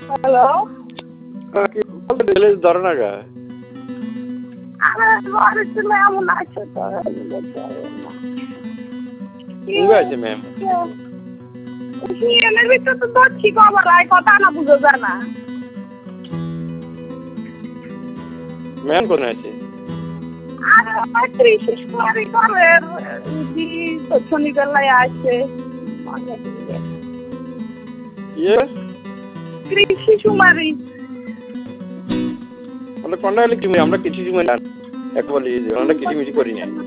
Hello, কি বলে ধরে না গা? আমার বাড়িতে মেমন আছে তো আছে ম্যাম। সিএনের ভিতরে তো ধরছি খবর হয় কথা না বুঝো জানা। ম্যাম কোথায় আছে? আর কৃষি কুমারী ঘরের শনিবেলায় আসে ইয়ে কৃষি কুমারী আমরা কন্যা হলে কি আমরা কিছু এক বলি আমরা কিছু মিছি করি না।